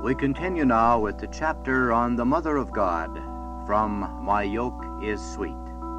We continue now with the chapter on the Mother of God, from My Yoke is Sweet.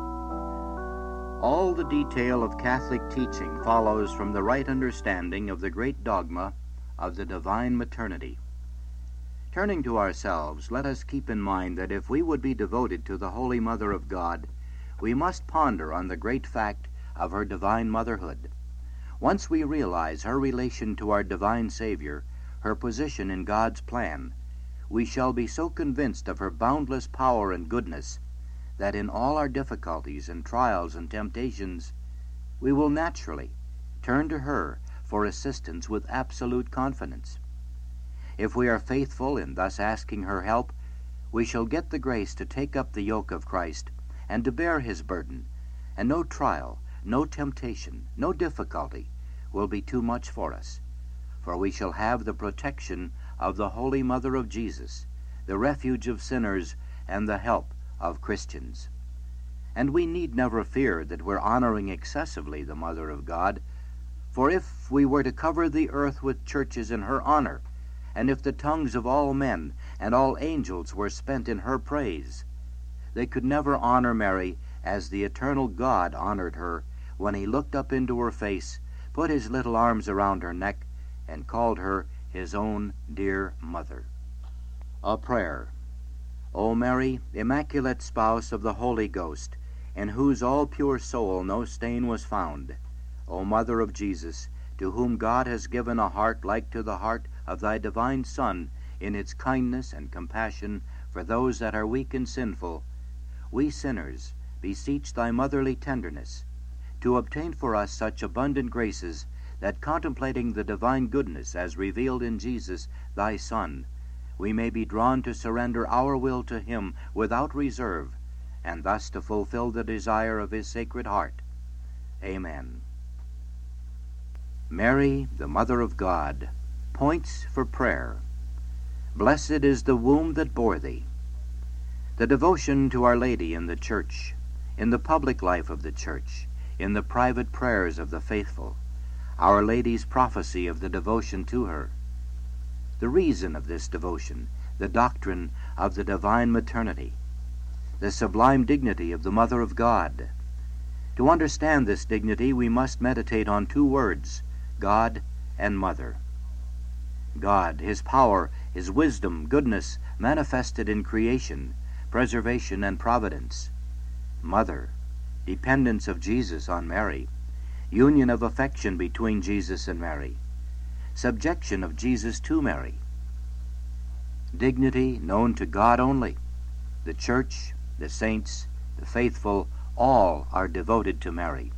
All the detail of Catholic teaching follows from the right understanding of the great dogma of the divine maternity. Turning to ourselves, let us keep in mind that if we would be devoted to the Holy Mother of God, we must ponder on the great fact of her divine motherhood. Once we realize her relation to our divine Savior, her position in God's plan, we shall be so convinced of her boundless power and goodness that in all our difficulties and trials and temptations, we will naturally turn to her for assistance with absolute confidence. If we are faithful in thus asking her help, we shall get the grace to take up the yoke of Christ and to bear his burden, and no trial, no temptation, no difficulty will be too much for us. For we shall have the protection of the Holy Mother of Jesus, the refuge of sinners, and the help of Christians. And we need never fear that we're honoring excessively the Mother of God, for if we were to cover the earth with churches in her honor, and if the tongues of all men and all angels were spent in her praise, they could never honor Mary as the eternal God honored her when he looked up into her face, put his little arms around her neck, and called her his own dear mother. A prayer. O Mary, immaculate spouse of the Holy Ghost, in whose all-pure soul no stain was found, O Mother of Jesus, to whom God has given a heart like to the heart of thy divine Son in its kindness and compassion for those that are weak and sinful, we sinners beseech thy motherly tenderness to obtain for us such abundant graces that, contemplating the divine goodness as revealed in Jesus, thy Son, we may be drawn to surrender our will to him without reserve, and thus to fulfill the desire of his sacred heart. Amen. Mary, the Mother of God, points for prayer. Blessed is the womb that bore thee. The devotion to Our Lady in the Church, in the public life of the Church, in the private prayers of the faithful, Our Lady's prophecy of the devotion to her, the reason of this devotion, the doctrine of the divine maternity, the sublime dignity of the Mother of God. To understand this dignity, we must meditate on two words, God and Mother. God, his power, his wisdom, goodness, manifested in creation, preservation, and providence. Mother, dependence of Jesus on Mary, union of affection between Jesus and Mary, subjection of Jesus to Mary, dignity known to God only. The Church, the saints, the faithful, all are devoted to Mary.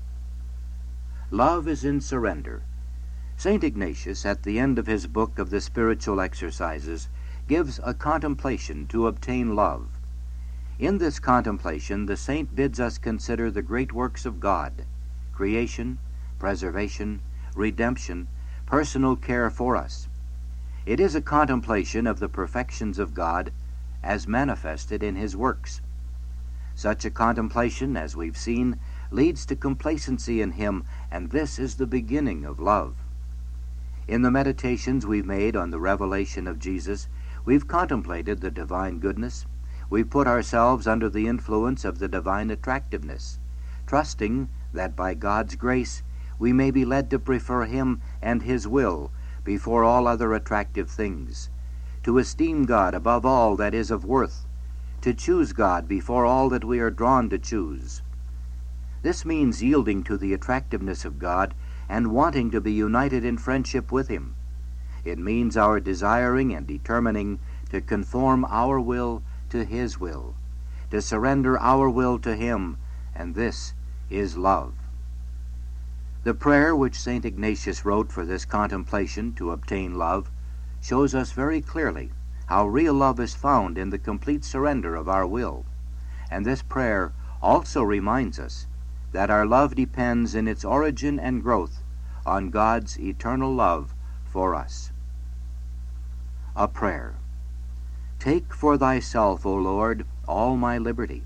Love is in surrender. St. Ignatius, at the end of his book of the Spiritual Exercises, gives a contemplation to obtain love. In this contemplation, the saint bids us consider the great works of God, creation, preservation, redemption, personal care for us. It is a contemplation of the perfections of God as manifested in his works. Such a contemplation, as we've seen, leads to complacency in him, and this is the beginning of love. In the meditations we've made on the revelation of Jesus, we've contemplated the divine goodness. We've put ourselves under the influence of the divine attractiveness, trusting that by God's grace we may be led to prefer him and his will before all other attractive things, to esteem God above all that is of worth, to choose God before all that we are drawn to choose. This means yielding to the attractiveness of God and wanting to be united in friendship with him. It means our desiring and determining to conform our will to his will, to surrender our will to him, and this is love. The prayer which St. Ignatius wrote for this contemplation to obtain love shows us very clearly how real love is found in the complete surrender of our will, and this prayer also reminds us that our love depends in its origin and growth on God's eternal love for us. A prayer. Take for thyself, O Lord, all my liberty,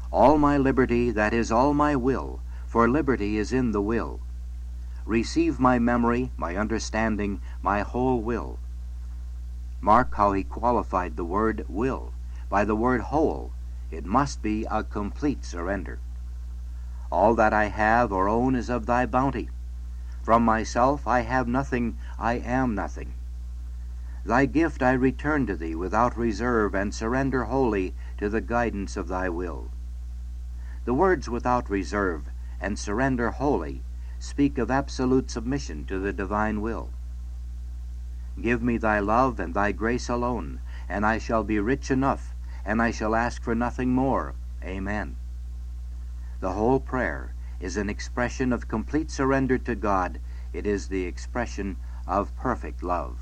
that is all my will, for liberty is in the will. Receive my memory, my understanding, my whole will. Mark how he qualified the word will by the word whole. It must be a complete surrender. All that I have or own is of thy bounty. From myself I have nothing, I am nothing. Thy gift I return to thee without reserve, and surrender wholly to the guidance of thy will. The words without reserve and surrender wholly speak of absolute submission to the divine will. Give me thy love and thy grace alone, and I shall be rich enough, and I shall ask for nothing more. Amen. The whole prayer is an expression of complete surrender to God. It is the expression of perfect love.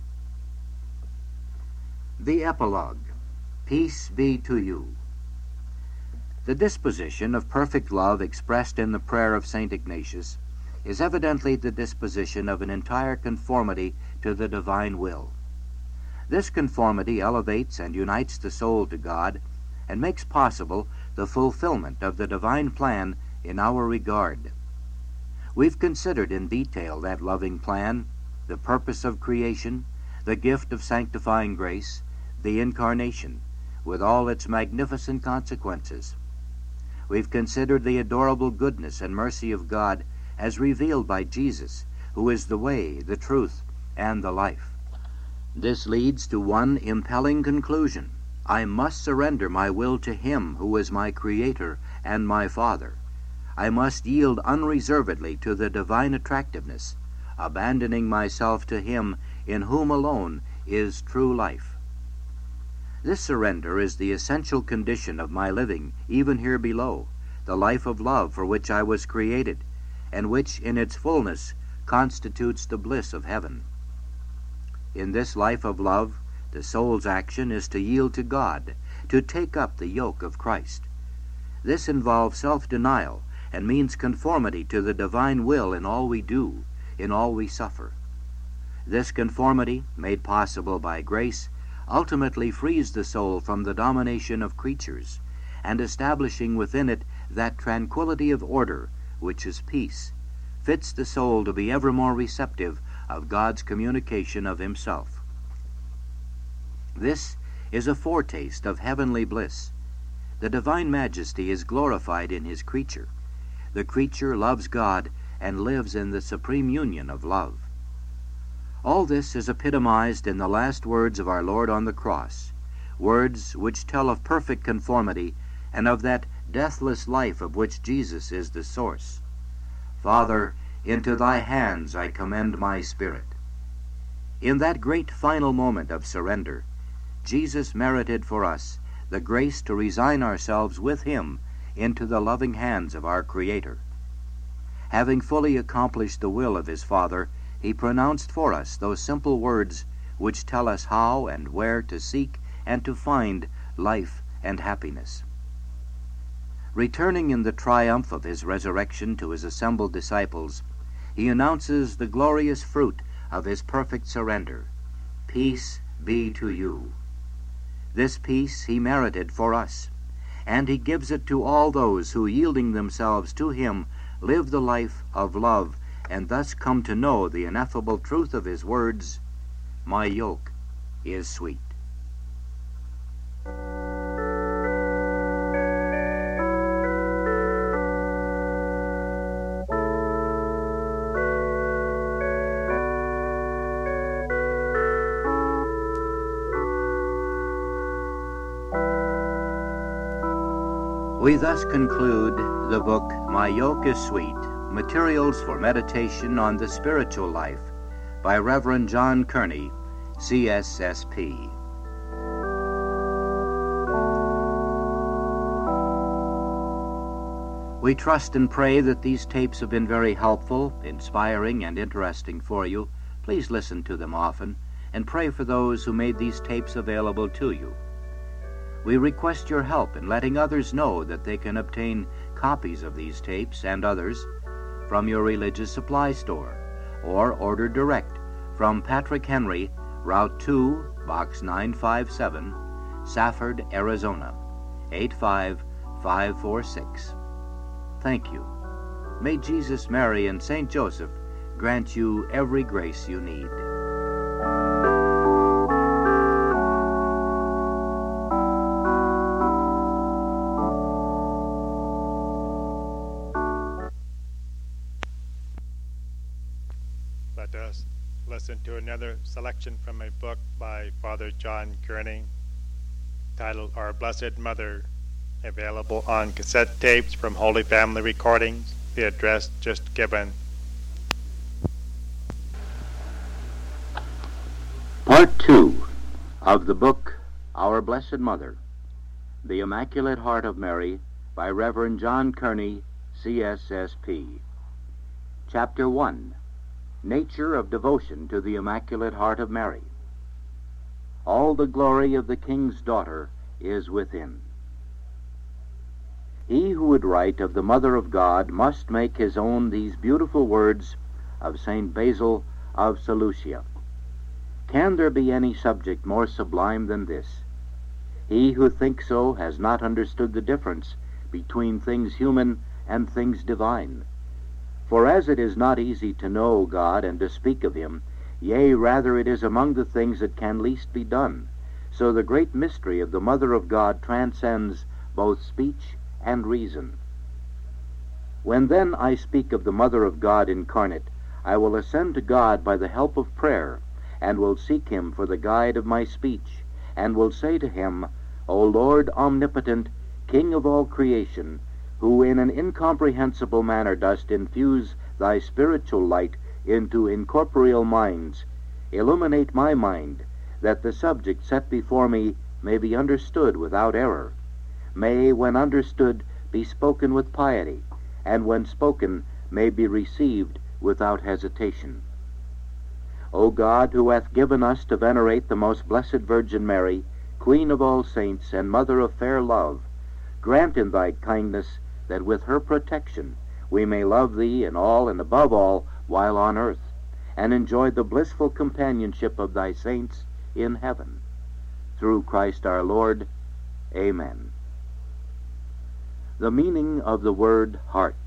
The Epilogue. Peace be to you. The disposition of perfect love expressed in the prayer of St. Ignatius is evidently the disposition of an entire conformity to the divine will. This conformity elevates and unites the soul to God and makes possible the fulfillment of the divine plan in our regard. We've considered in detail that loving plan, the purpose of creation, the gift of sanctifying grace, the incarnation, with all its magnificent consequences. We've considered the adorable goodness and mercy of God as revealed by Jesus, who is the way, the truth, and the life. This leads to one impelling conclusion. I must surrender my will to Him who is my Creator and my Father. I must yield unreservedly to the divine attractiveness, abandoning myself to Him in whom alone is true life. This surrender is the essential condition of my living, even here below, the life of love for which I was created, and which in its fullness constitutes the bliss of heaven. In this life of love, the soul's action is to yield to God, to take up the yoke of Christ. This involves self-denial and means conformity to the divine will in all we do, in all we suffer. This conformity, made possible by grace, ultimately frees the soul from the domination of creatures, and establishing within it that tranquility of order which is peace, fits the soul to be ever more receptive of God's communication of Himself. This is a foretaste of heavenly bliss. The divine majesty is glorified in His creature. The creature loves God and lives in the supreme union of love. All this is epitomized in the last words of our Lord on the cross, words which tell of perfect conformity and of that deathless life of which Jesus is the source. Father, into thy hands I commend my spirit. In that great final moment of surrender, Jesus merited for us the grace to resign ourselves with Him into the loving hands of our Creator. Having fully accomplished the will of His Father, He pronounced for us those simple words which tell us how and where to seek and to find life and happiness. Returning in the triumph of His resurrection to His assembled disciples, He announces the glorious fruit of His perfect surrender. Peace be to you. This peace He merited for us, and He gives it to all those who, yielding themselves to Him, live the life of love, and thus come to know the ineffable truth of His words, "My yoke is sweet." We thus conclude the book, My Yoke is Sweet, Materials for Meditation on the Spiritual Life, by Reverend John Kearney, CSSP. We trust and pray that these tapes have been very helpful, inspiring, and interesting for you. Please listen to them often, and pray for those who made these tapes available to you. We request your help in letting others know that they can obtain copies of these tapes and others from your religious supply store, or order direct from Patrick Henry, Route 2, Box 957, Safford, Arizona, 85546. Thank you. May Jesus, Mary, and St. Joseph grant you every grace you need. Let us listen to another selection from a book by Father John Kearney titled Our Blessed Mother, available on cassette tapes from Holy Family Recordings, the address just given. Part 2 of the book Our Blessed Mother, The Immaculate Heart of Mary, by Reverend John Kearney, CSSP. Chapter 1, Nature of Devotion to the Immaculate Heart of Mary. All the glory of the King's daughter is within. He who would write of the Mother of God must make his own these beautiful words of St. Basil of Seleucia. Can there be any subject more sublime than this? He who thinks so has not understood the difference between things human and things divine. For as it is not easy to know God and to speak of him, yea, rather it is among the things that can least be done, so the great mystery of the Mother of God transcends both speech and reason. When then I speak of the Mother of God incarnate, I will ascend to God by the help of prayer, and will seek him for the guide of my speech, and will say to him, O Lord omnipotent, King of all creation, who in an incomprehensible manner dost infuse thy spiritual light into incorporeal minds, illuminate my mind, that the subject set before me may be understood without error, may, when understood, be spoken with piety, and when spoken, may be received without hesitation. O God, who hath given us to venerate the most blessed Virgin Mary, Queen of all saints, and Mother of fair love, grant in thy kindness that with her protection we may love thee in all and above all while on earth, and enjoy the blissful companionship of thy saints in heaven. Through Christ our Lord. Amen. The meaning of the word heart.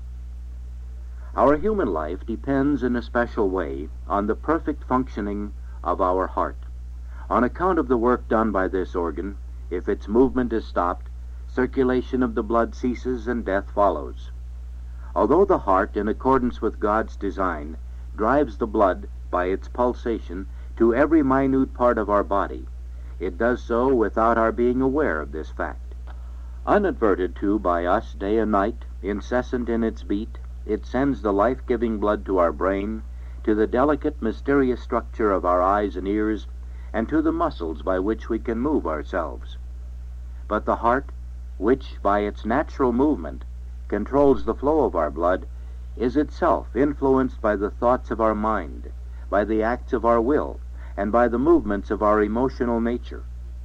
Our human life depends in a special way on the perfect functioning of our heart. On account of the work done by this organ, if its movement is stopped, circulation of the blood ceases and death follows. Although the heart, in accordance with God's design, drives the blood by its pulsation to every minute part of our body, it does so without our being aware of this fact. Unadverted to by us day and night, incessant in its beat, it sends the life-giving blood to our brain, to the delicate, mysterious structure of our eyes and ears, and to the muscles by which we can move ourselves. But the heart, which by its natural movement controls the flow of our blood, is itself influenced by the thoughts of our mind, by the acts of our will, and by the movements of our emotional nature.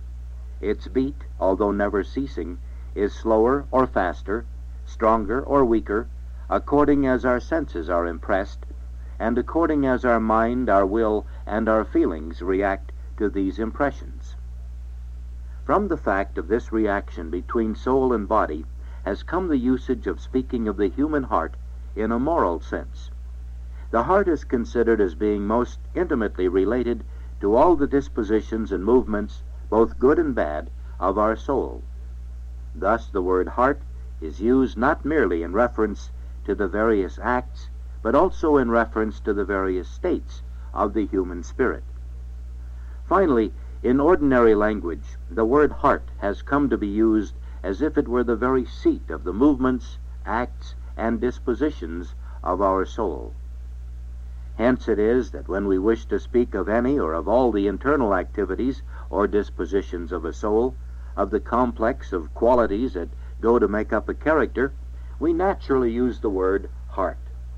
Its beat, although never ceasing, is slower or faster, stronger or weaker, according as our senses are impressed, and according as our mind, our will, and our feelings react to these impressions. From the fact of this reaction between soul and body has come the usage of speaking of the human heart in a moral sense. The heart is considered as being most intimately related to all the dispositions and movements, both good and bad, of our soul. Thus the word heart is used not merely in reference to the various acts, but also in reference to the various states of the human spirit. Finally, in ordinary language, the word heart has come to be used as if it were the very seat of the movements, acts, and dispositions of our soul. Hence it is that when we wish to speak of any or of all the internal activities or dispositions of a soul, of the complex of qualities that go to make up a character, we naturally use the word heart.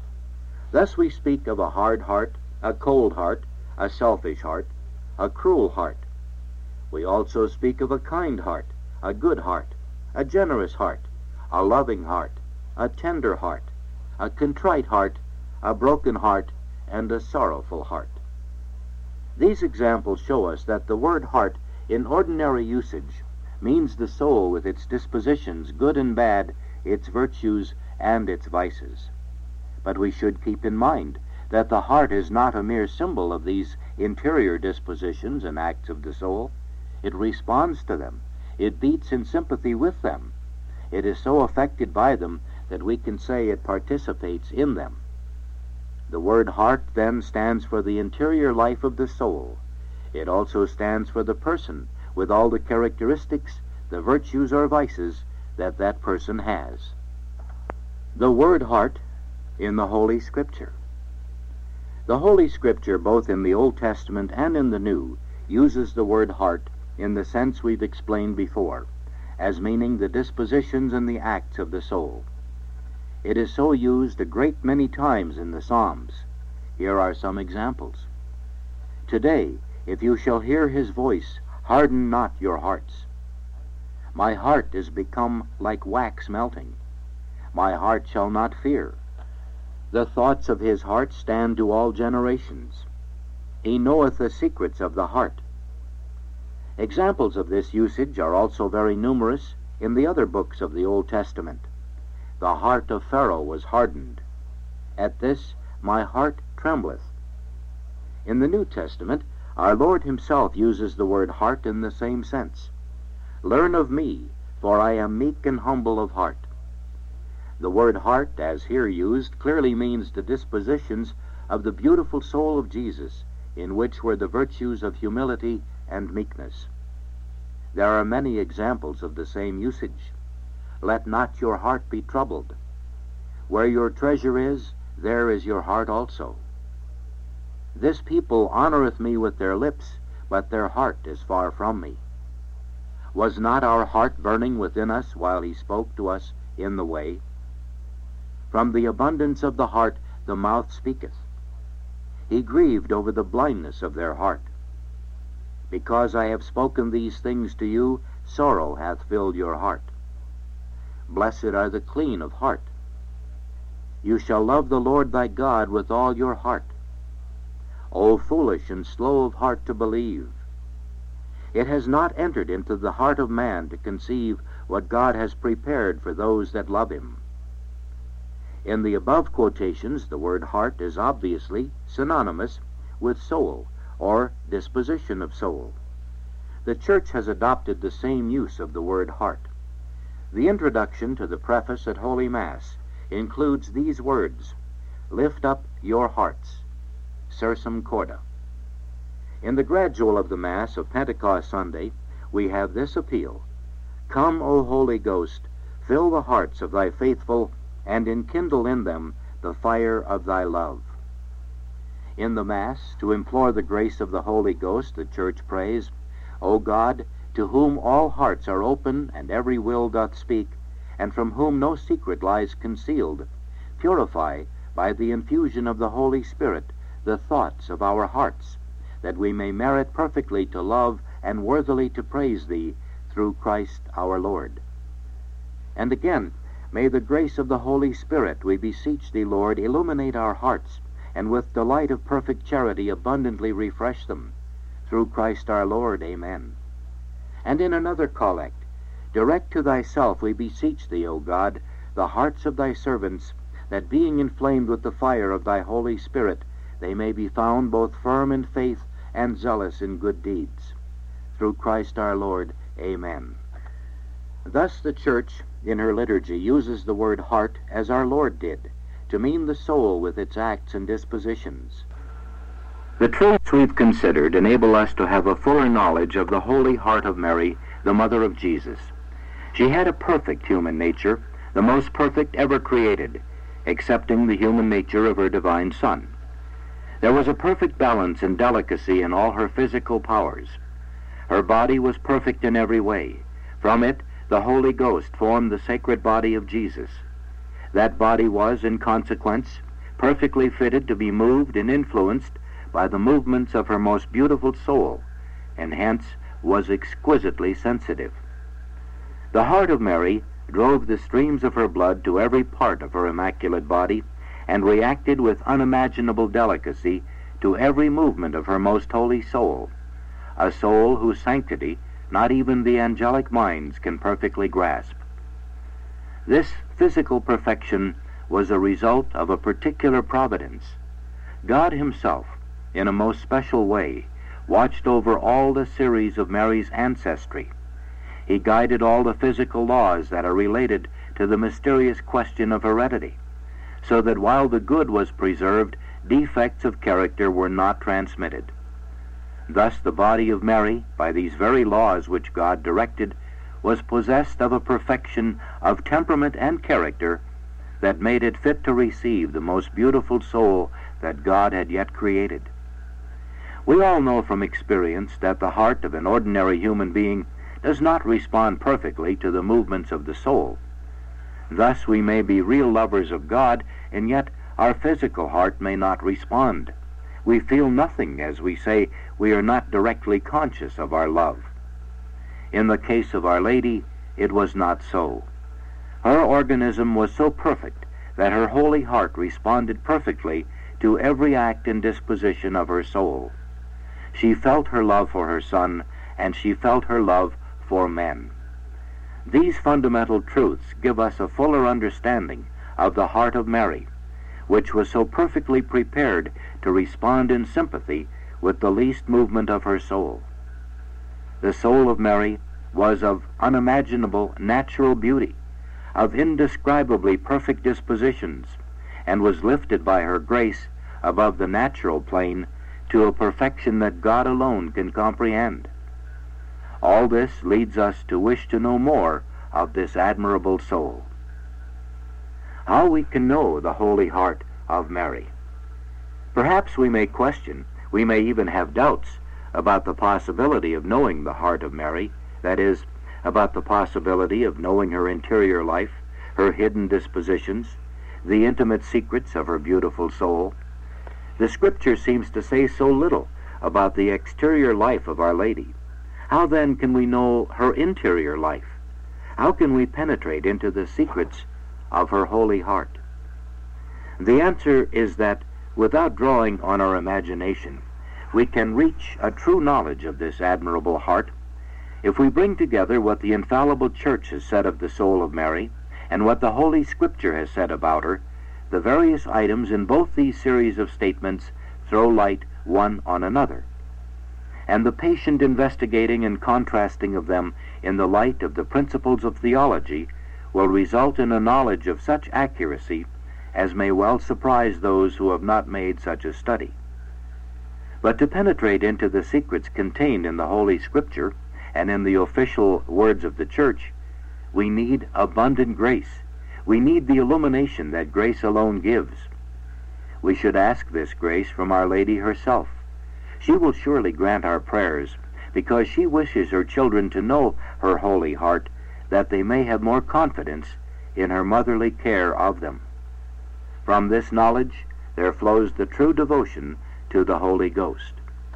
Thus we speak of a hard heart, a cold heart, a selfish heart, a cruel heart. We also speak of a kind heart, a good heart, a generous heart, a loving heart, a tender heart, a contrite heart, a broken heart, and a sorrowful heart. These examples show us that the word heart in ordinary usage means the soul with its dispositions, good and bad, its virtues and its vices. But we should keep in mind that the heart is not a mere symbol of these interior dispositions and acts of the soul. It responds to them. It beats in sympathy with them. It is so affected by them that we can say it participates in them. The word heart then stands for the interior life of the soul. It also stands for the person with all the characteristics, the virtues or vices that that person has. The word heart in the Holy Scripture. The Holy Scripture, both in the Old Testament and in the New, uses the word heart in the sense we've explained before, as meaning the dispositions and the acts of the soul. It is so used a great many times in the Psalms. Here are some examples. Today, if you shall hear his voice, harden not your hearts. My heart is become like wax melting. My heart shall not fear. The thoughts of his heart stand to all generations. He knoweth the secrets of the heart. Examples of this usage are also very numerous in the other books of the Old Testament. The heart of Pharaoh was hardened. At this my heart trembleth. In the New Testament, our Lord himself uses the word heart in the same sense. Learn of me, for I am meek and humble of heart. The word heart, as here used, clearly means the dispositions of the beautiful soul of Jesus, in which were the virtues of humility and meekness. There are many examples of the same usage. Let not your heart be troubled. Where your treasure is, there is your heart also. This people honoreth me with their lips, but their heart is far from me. Was not our heart burning within us while he spoke to us in the way? From the abundance of the heart the mouth speaketh. He grieved over the blindness of their heart. Because I have spoken these things to you, sorrow hath filled your heart. Blessed are the clean of heart. You shall love the Lord thy God with all your heart. O foolish and slow of heart to believe! It has not entered into the heart of man to conceive what God has prepared for those that love him. In the above quotations, the word heart is obviously synonymous with soul, or disposition of soul. The Church has adopted the same use of the word heart. The introduction to the preface at Holy Mass includes these words, "Lift up your hearts," Sursum corda. In the gradual of the Mass of Pentecost Sunday, we have this appeal, "Come, O Holy Ghost, fill the hearts of thy faithful, and enkindle in them the fire of thy love." In the Mass, to implore the grace of the Holy Ghost, the Church prays, "O God, to whom all hearts are open and every will doth speak, and from whom no secret lies concealed, purify by the infusion of the Holy Spirit the thoughts of our hearts, that we may merit perfectly to love and worthily to praise thee through Christ our Lord." And again, may the grace of the Holy Spirit, we beseech thee, Lord, illuminate our hearts, and with delight of perfect charity abundantly refresh them. Through Christ our Lord. Amen. And in another collect, direct to thyself, we beseech thee, O God, the hearts of thy servants, that being inflamed with the fire of thy Holy Spirit, they may be found both firm in faith and zealous in good deeds. Through Christ our Lord. Amen. Thus the Church, in her liturgy, uses the word heart as our Lord did, to mean the soul with its acts and dispositions. The truths we've considered enable us to have a fuller knowledge of the Holy Heart of Mary, the Mother of Jesus. She had a perfect human nature, the most perfect ever created, excepting the human nature of her divine Son. There was a perfect balance and delicacy in all her physical powers. Her body was perfect in every way. From it, the Holy Ghost formed the sacred body of Jesus. That body was, in consequence, perfectly fitted to be moved and influenced by the movements of her most beautiful soul, and hence was exquisitely sensitive. The heart of Mary drove the streams of her blood to every part of her immaculate body, and reacted with unimaginable delicacy to every movement of her most holy soul, a soul whose sanctity not even the angelic minds can perfectly grasp. This physical perfection was a result of a particular providence. God himself, in a most special way, watched over all the series of Mary's ancestry. He guided all the physical laws that are related to the mysterious question of heredity, so that while the good was preserved, defects of character were not transmitted. Thus the body of Mary, by these very laws which God directed, was possessed of a perfection of temperament and character that made it fit to receive the most beautiful soul that God had yet created. We all know from experience that the heart of an ordinary human being does not respond perfectly to the movements of the soul. Thus we may be real lovers of God, and yet our physical heart may not respond. We feel nothing, as we say, we are not directly conscious of our love. In the case of Our Lady, it was not so. Her organism was so perfect that her holy heart responded perfectly to every act and disposition of her soul. She felt her love for her Son, and she felt her love for men. These fundamental truths give us a fuller understanding of the heart of Mary, which was so perfectly prepared to respond in sympathy with the least movement of her soul. The soul of Mary was of unimaginable natural beauty, of indescribably perfect dispositions, and was lifted by her grace above the natural plane to a perfection that God alone can comprehend. All this leads us to wish to know more of this admirable soul. How we can know the holy heart of Mary? Perhaps we may question, we may even have doubts about the possibility of knowing the heart of Mary, that is, about the possibility of knowing her interior life, her hidden dispositions, the intimate secrets of her beautiful soul. The Scripture seems to say so little about the exterior life of Our Lady. How then can we know her interior life? How can we penetrate into the secrets of her holy heart? The answer is that without drawing on our imagination, we can reach a true knowledge of this admirable heart if we bring together what the infallible Church has said of the soul of Mary and what the Holy Scripture has said about her. The various items in both these series of statements throw light one on another, and the patient investigating and contrasting of them in the light of the principles of theology will result in a knowledge of such accuracy as may well surprise those who have not made such a study. But to penetrate into the secrets contained in the Holy Scripture and in the official words of the Church, we need abundant grace. We need the illumination that grace alone gives. We should ask this grace from Our Lady herself. She will surely grant our prayers, because she wishes her children to know her holy heart, that they may have more confidence in her motherly care of them. From this knowledge there flows the true devotion to the Holy Ghost.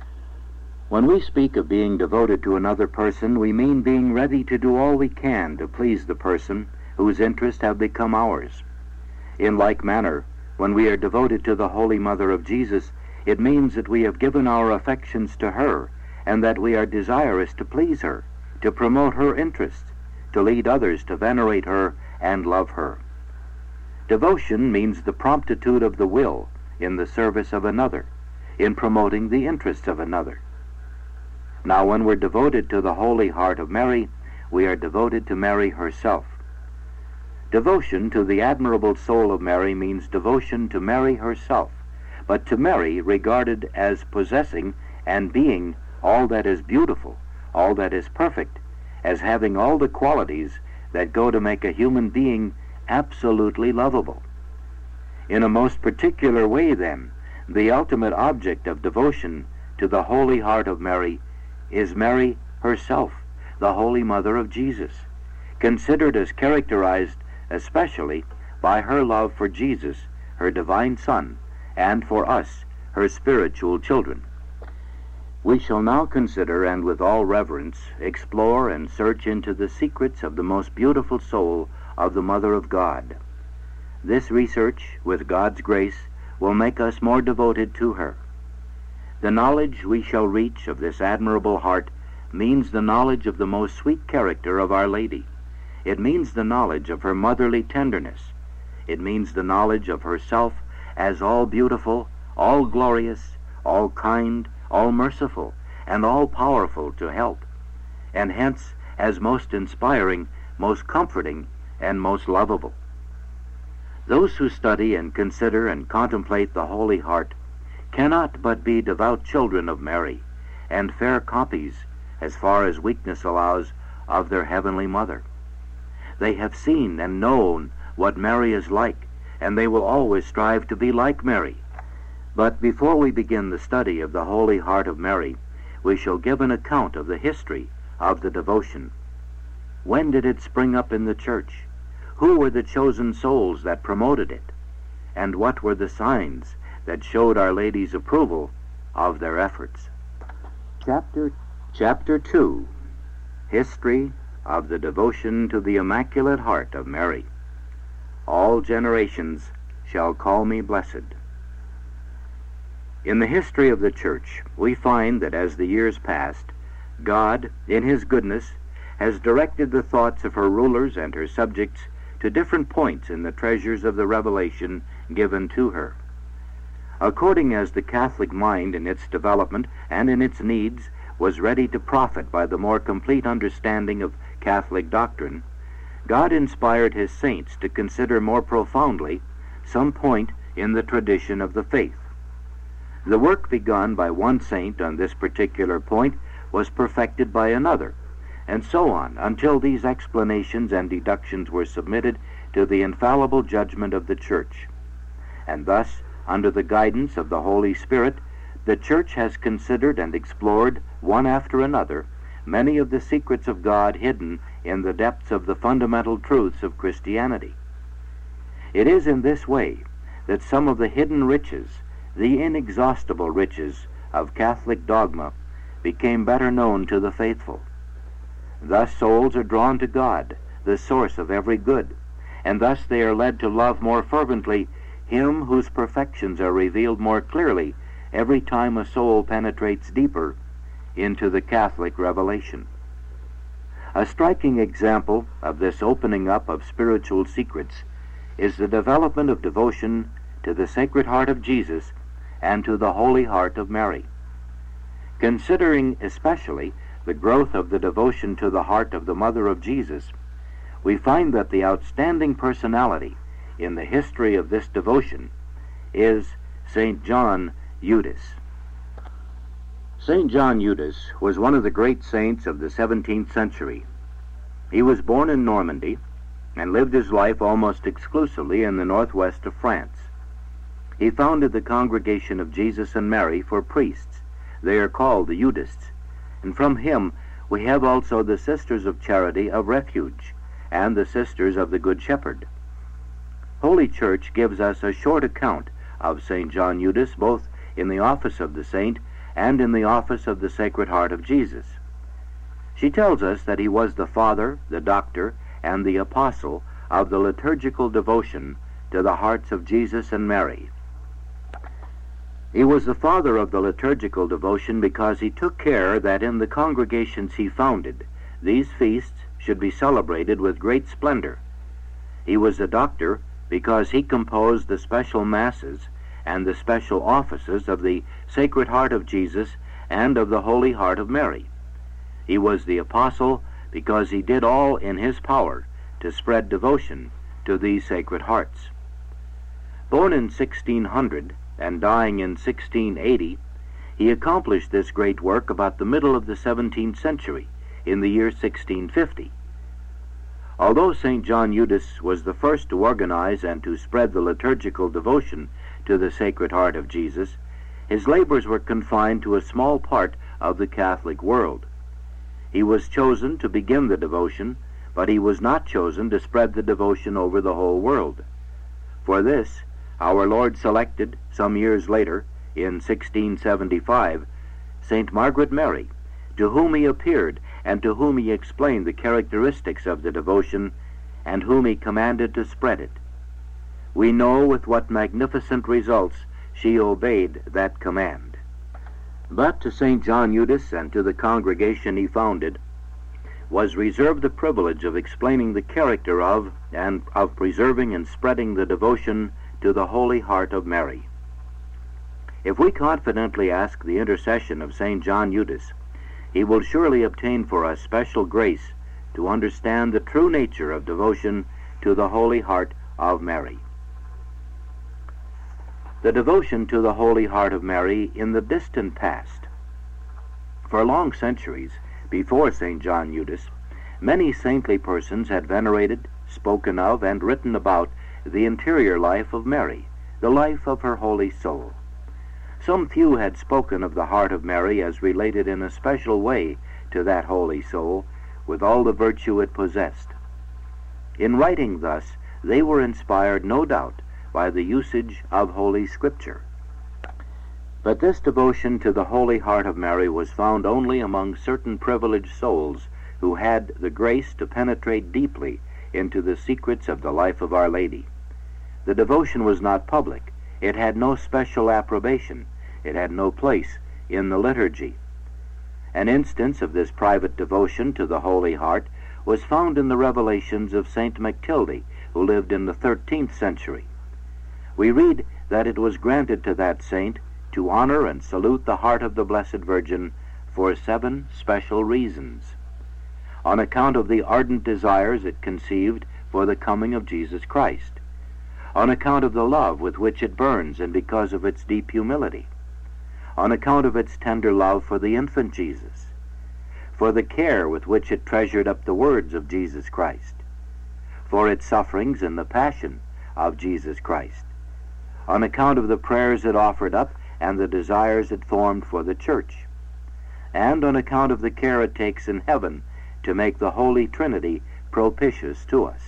When we speak of being devoted to another person, we mean being ready to do all we can to please the person whose interests have become ours. In like manner, when we are devoted to the Holy Mother of Jesus, it means that we have given our affections to her, and that we are desirous to please her, to promote her interests, to lead others to venerate her and love her. Devotion means the promptitude of the will in the service of another, in promoting the interests of another. Now, when we're devoted to the Holy Heart of Mary, we are devoted to Mary herself. Devotion to the admirable soul of Mary means devotion to Mary herself, but to Mary regarded as possessing and being all that is beautiful, all that is perfect, as having all the qualities that go to make a human being absolutely lovable. In a most particular way, then, the ultimate object of devotion to the Holy Heart of Mary is Mary herself, the Holy Mother of Jesus, considered as characterized especially by her love for Jesus, her divine Son, and for us, her spiritual children. We shall now consider, and with all reverence, explore and search into the secrets of the most beautiful soul of the Mother of God. This research, with God's grace, will make us more devoted to her. The knowledge we shall reach of this admirable heart means the knowledge of the most sweet character of Our Lady. It means the knowledge of her motherly tenderness. It means the knowledge of herself as all beautiful, all glorious, all kind, all merciful, and all powerful to help, and hence as most inspiring, most comforting, and most lovable. Those who study and consider and contemplate the Holy Heart cannot but be devout children of Mary, and fair copies, as far as weakness allows, of their Heavenly Mother. They have seen and known what Mary is like, and they will always strive to be like Mary. But before we begin the study of the Holy Heart of Mary, we shall give an account of the history of the devotion. When did it spring up in the Church? Who were the chosen souls that promoted it? And what were the signs that showed Our Lady's approval of their efforts? Chapter 2, History of the Devotion to the Immaculate Heart of Mary. All generations shall call me blessed. In the history of the Church, we find that as the years passed, God, in His goodness, has directed the thoughts of her rulers and her subjects to different points in the treasures of the revelation given to her. According as the Catholic mind in its development and in its needs was ready to profit by the more complete understanding of Catholic doctrine, God inspired His saints to consider more profoundly some point in the tradition of the faith. The work begun by one saint on this particular point was perfected by another, and so on, until these explanations and deductions were submitted to the infallible judgment of the Church. And thus, under the guidance of the Holy Spirit, the Church has considered and explored, one after another, many of the secrets of God hidden in the depths of the fundamental truths of Christianity. It is in this way that some of the hidden riches, the inexhaustible riches of Catholic dogma, became better known to the faithful. Thus souls are drawn to God, the source of every good, and thus they are led to love more fervently Him whose perfections are revealed more clearly every time a soul penetrates deeper into the Catholic revelation. A striking example of this opening up of spiritual secrets is the development of devotion to the Sacred Heart of Jesus and to the Holy Heart of Mary. Considering especially the growth of the devotion to the heart of the Mother of Jesus, we find that the outstanding personality in the history of this devotion is St. John Eudes. St. John Eudes was one of the great saints of the 17th century. He was born in Normandy and lived his life almost exclusively in the northwest of France. He founded the Congregation of Jesus and Mary for priests. They are called the Eudists, and from him we have also the Sisters of Charity of Refuge and the Sisters of the Good Shepherd. Holy Church gives us a short account of St. John Eudes, both in the office of the saint and in the office of the Sacred Heart of Jesus. She tells us that he was the father, the doctor, and the apostle of the liturgical devotion to the hearts of Jesus and Mary. He was the father of the liturgical devotion because he took care that in the congregations he founded, these feasts should be celebrated with great splendor. He was the doctor because he composed the special masses and the special offices of the Sacred Heart of Jesus and of the Holy Heart of Mary. He was the apostle because he did all in his power to spread devotion to these sacred hearts. Born in 1600 and dying in 1680, he accomplished this great work about the middle of the 17th century, in the year 1650. Although St. John Eudes was the first to organize and to spread the liturgical devotion to the Sacred Heart of Jesus, his labors were confined to a small part of the Catholic world. He was chosen to begin the devotion, but he was not chosen to spread the devotion over the whole world. For this, our Lord selected, some years later, in 1675, St. Margaret Mary, to whom he appeared and to whom he explained the characteristics of the devotion and whom he commanded to spread it. We know with what magnificent results she obeyed that command. But to St. John Eudes and to the congregation he founded was reserved the privilege of explaining the character of and of preserving and spreading the devotion to the Holy Heart of Mary. If we confidently ask the intercession of St. John Eudes, he will surely obtain for us special grace to understand the true nature of devotion to the Holy Heart of Mary. The devotion to the Holy Heart of Mary in the distant past. For long centuries, before St. John Eudes, many saintly persons had venerated, spoken of, and written about the interior life of Mary, the life of her holy soul. Some few had spoken of the heart of Mary as related in a special way to that holy soul, with all the virtue it possessed. In writing thus, they were inspired, no doubt, by the usage of Holy Scripture. But this devotion to the Holy Heart of Mary was found only among certain privileged souls who had the grace to penetrate deeply into the secrets of the life of Our Lady. The devotion was not public. It had no special approbation. It had no place in the liturgy. An instance of this private devotion to the Holy Heart was found in the revelations of Saint Mactilde, who lived in the 13th century. We read that it was granted to that saint to honor and salute the heart of the Blessed Virgin for 7 special reasons. On account of the ardent desires it conceived for the coming of Jesus Christ, on account of the love with which it burns and because of its deep humility, on account of its tender love for the infant Jesus, for the care with which it treasured up the words of Jesus Christ, for its sufferings in the passion of Jesus Christ, on account of the prayers it offered up and the desires it formed for the Church, and on account of the care it takes in heaven to make the Holy Trinity propitious to us.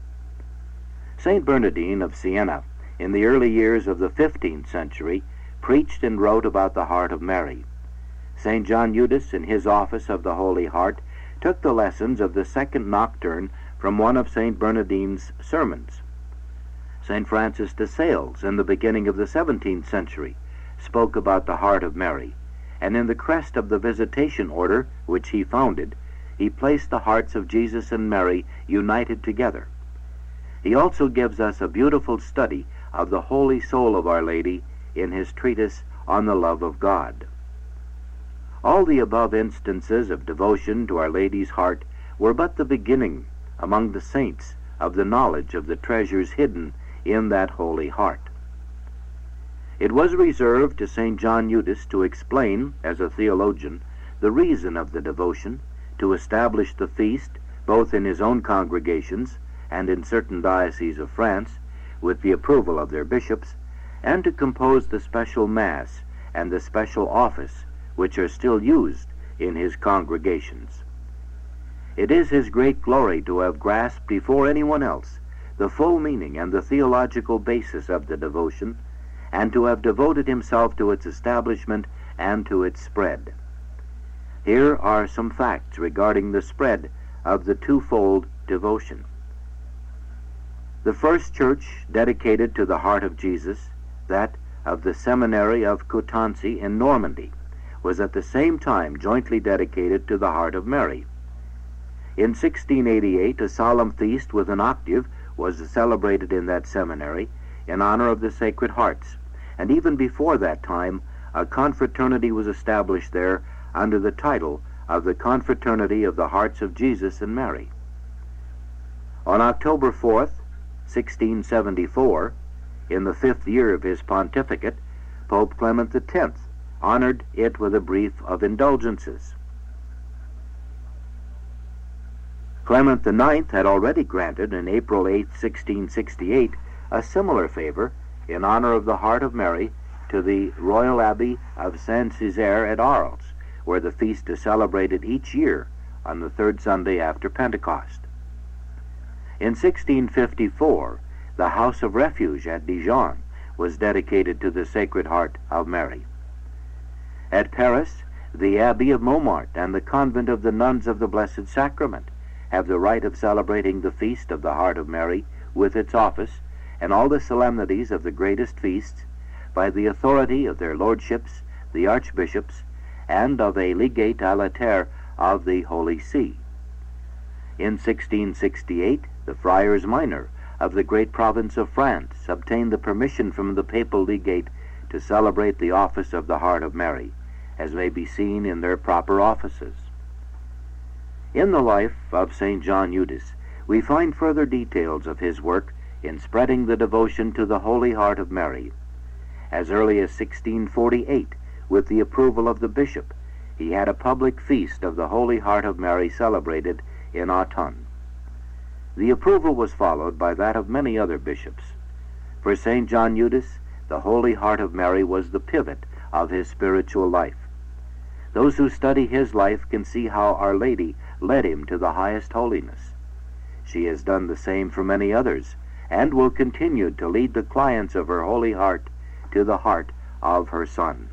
Saint Bernardine of Siena, in the early years of the 15th century, preached and wrote about the heart of Mary. St. John Eudes, in his office of the Holy Heart, took the lessons of the second nocturne from one of St. Bernardine's sermons. St. Francis de Sales, in the beginning of the 17th century, spoke about the heart of Mary, and in the crest of the Visitation Order, which he founded, he placed the hearts of Jesus and Mary united together. He also gives us a beautiful study of the holy soul of Our Lady in his treatise on the love of God. All the above instances of devotion to Our Lady's heart were but the beginning among the saints of the knowledge of the treasures hidden in that holy heart. It was reserved to St. John Eudes to explain, as a theologian, the reason of the devotion, to establish the feast, both in his own congregations and in certain dioceses of France, with the approval of their bishops, and to compose the special Mass and the special office which are still used in his congregations. It is his great glory to have grasped before anyone else the full meaning and the theological basis of the devotion, and to have devoted himself to its establishment and to its spread. Here are some facts regarding the spread of the twofold devotion. The first church dedicated to the heart of Jesus, that of the Seminary of Coutances in Normandy, was at the same time jointly dedicated to the heart of Mary. In 1688, a solemn feast with an octave was celebrated in that seminary in honor of the Sacred Hearts, and even before that time, a confraternity was established there under the title of the Confraternity of the Hearts of Jesus and Mary. On October 4th, 1674, in the 5th year of his pontificate, Pope Clement X honored it with a brief of indulgences. Clement IX had already granted, in April 8, 1668, a similar favor in honor of the heart of Mary to the Royal Abbey of Saint-Césaire at Arles, where the feast is celebrated each year on the 3rd Sunday after Pentecost. In 1654, the House of Refuge at Dijon was dedicated to the Sacred Heart of Mary. At Paris, the Abbey of Montmartre and the Convent of the Nuns of the Blessed Sacrament have the right of celebrating the Feast of the Heart of Mary with its office and all the solemnities of the greatest feasts by the authority of their lordships, the archbishops, and of a legate à latere of the Holy See. In 1668, the Friars Minor of the great province of France obtained the permission from the papal legate to celebrate the office of the Heart of Mary, as may be seen in their proper offices. In the life of St. John Eudes, we find further details of his work in spreading the devotion to the Holy Heart of Mary, As early as 1648, with the approval of the bishop, he had a public feast of the Holy Heart of Mary celebrated in Autun. The approval was followed by that of many other bishops. For St. John Eudes, the Holy Heart of Mary was the pivot of his spiritual life. Those who study his life can see how Our Lady led him to the highest holiness. She has done the same for many others, and will continue to lead the clients of her Holy Heart to the heart of her Son.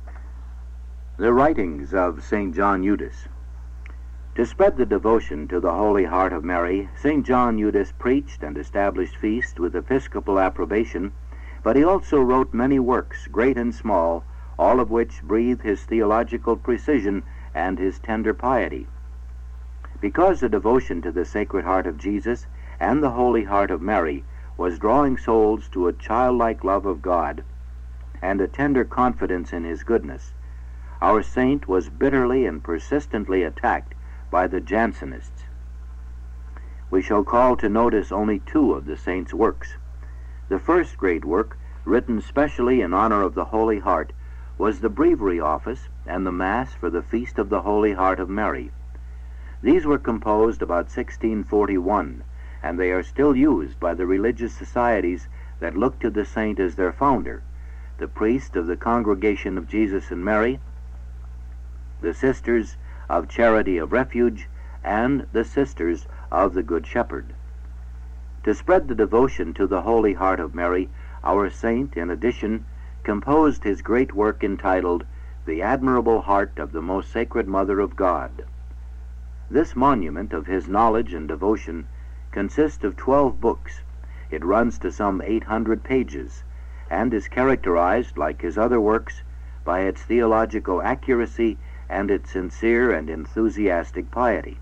The writings of St. John Eudes. To spread the devotion to the Holy Heart of Mary, St. John Eudes preached and established feasts with episcopal approbation, but he also wrote many works, great and small, all of which breathe his theological precision and his tender piety. Because the devotion to the Sacred Heart of Jesus and the Holy Heart of Mary was drawing souls to a childlike love of God and a tender confidence in his goodness, our saint was bitterly and persistently attacked by the Jansenists. We shall call to notice only two of the saint's works. The first great work, written specially in honor of the Holy Heart, was the Breviary Office and the Mass for the Feast of the Holy Heart of Mary. These were composed about 1641, and they are still used by the religious societies that look to the saint as their founder, the priest of the Congregation of Jesus and Mary, the Sisters of Charity of Refuge, and the Sisters of the Good Shepherd. To spread the devotion to the Holy Heart of Mary, our saint, in addition, composed his great work entitled The Admirable Heart of the Most Sacred Mother of God. This monument of his knowledge and devotion consists of 12 books. It runs to some 800 pages, and is characterized, like his other works, by its theological accuracy and its sincere and enthusiastic piety.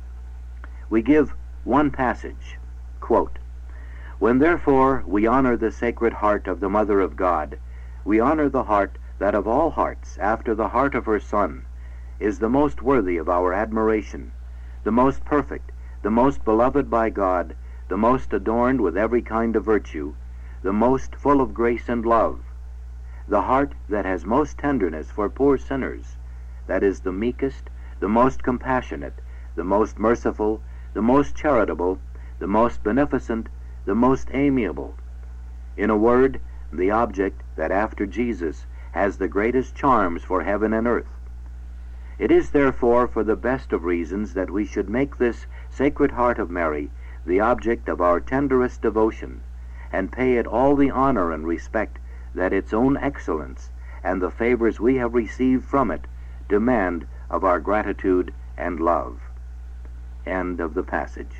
We give one passage, quote, "When therefore we honor the Sacred Heart of the Mother of God, we honor the heart that of all hearts, after the heart of her Son, is the most worthy of our admiration, the most perfect, the most beloved by God, the most adorned with every kind of virtue, the most full of grace and love, the heart that has most tenderness for poor sinners, that is the meekest, the most compassionate, the most merciful, the most charitable, the most beneficent, the most amiable. In a word, the object that after Jesus has the greatest charms for heaven and earth. It is therefore for the best of reasons that we should make this Sacred Heart of Mary the object of our tenderest devotion, and pay it all the honor and respect that its own excellence and the favors we have received from it demand of our gratitude and love." End of the passage.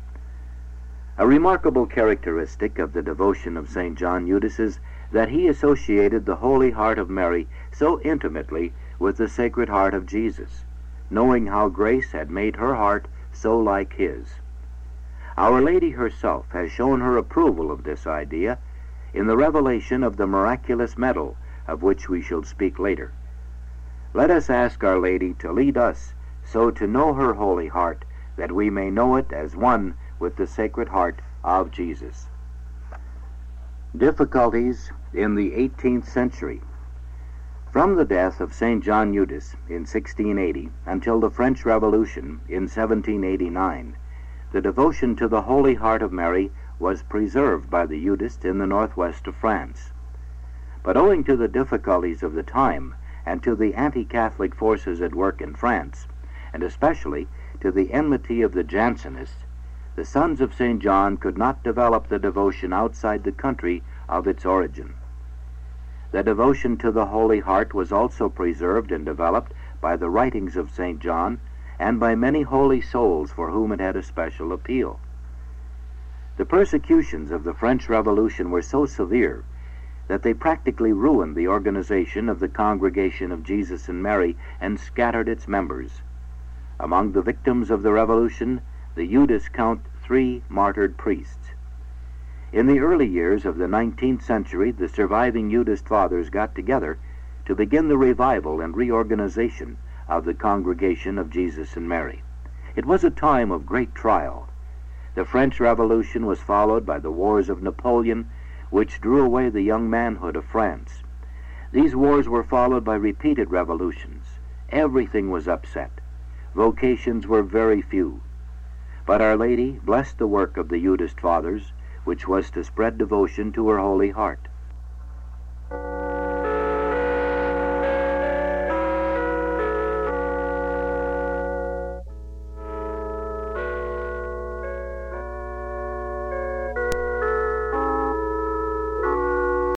A remarkable characteristic of the devotion of St. John Eudes is that he associated the Holy Heart of Mary so intimately with the Sacred Heart of Jesus, knowing how grace had made her heart so like his. Our Lady herself has shown her approval of this idea in the revelation of the miraculous medal, of which we shall speak later. Let us ask Our Lady to lead us so to know her Holy Heart that we may know it as one with the Sacred Heart of Jesus. Difficulties in the 18th century. From the death of St. John Eudes in 1680 until the French Revolution in 1789, the devotion to the Holy Heart of Mary was preserved by the Eudists in the northwest of France. But owing to the difficulties of the time and to the anti-Catholic forces at work in France, and especially to the enmity of the Jansenists, the Sons of St. John could not develop the devotion outside the country of its origin. The devotion to the Holy Heart was also preserved and developed by the writings of St. John and by many holy souls for whom it had a special appeal. The persecutions of the French Revolution were so severe that they practically ruined the organization of the Congregation of Jesus and Mary and scattered its members. Among the victims of the Revolution, the Eudists count 3 martyred priests. In the early years of the 19th century, the surviving Eudist fathers got together to begin the revival and reorganization of the Congregation of Jesus and Mary. It was a time of great trial. The French Revolution was followed by the wars of Napoleon, which drew away the young manhood of France, These wars were followed by repeated revolutions. Everything was upset. Vocations were very few. But Our Lady blessed the work of the Eudist Fathers, which was to spread devotion to her Holy Heart.